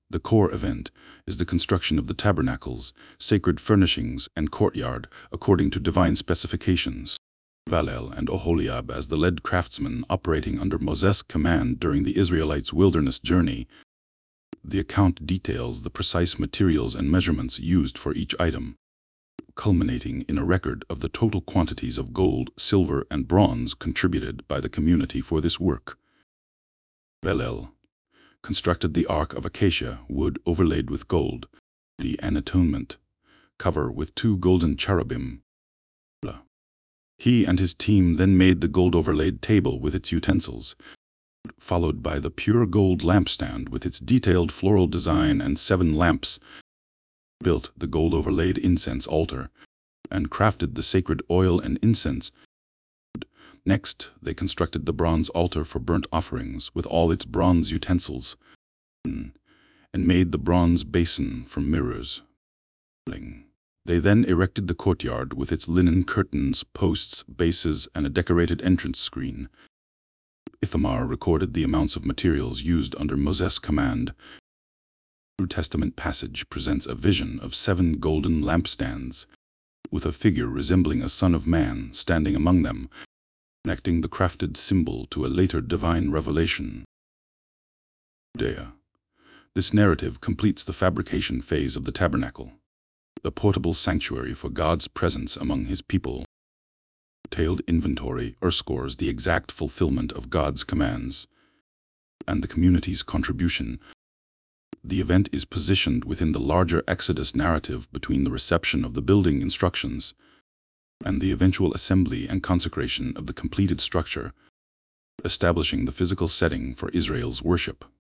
The core event is the construction of the tabernacles, sacred furnishings, and courtyard according to divine specifications. Valel and Oholiab as the lead craftsmen operating under Moses' command during the Israelites' wilderness journey. The account details the precise materials and measurements used for each item, culminating in a record of the total quantities of gold, silver, and bronze contributed by the community for this work. Valel constructed the Ark of Acacia, wood overlaid with gold, and atonement, cover with 2 golden cherubim. He and his team then made the gold-overlaid table with its utensils, followed by the pure gold lampstand with its detailed floral design and 7 lamps, built the gold-overlaid incense altar, and crafted the sacred oil and incense. Next, they constructed the bronze altar for burnt offerings with all its bronze utensils, and made the bronze basin from mirrors. They then erected the courtyard with its linen curtains, posts, bases, and a decorated entrance screen. Ithamar recorded the amounts of materials used under Moses' command. The New Testament passage presents a vision of 7 golden lampstands, with a figure resembling a son of man standing among them, connecting the crafted symbol to a later divine revelation. Judea. This narrative completes the fabrication phase of the tabernacle, the portable sanctuary for God's presence among his people. Detailed inventory underscores the exact fulfillment of God's commands and the community's contribution. The event is positioned within the larger Exodus narrative between the reception of the building instructions and the eventual assembly and consecration of the completed structure, establishing the physical setting for Israel's worship.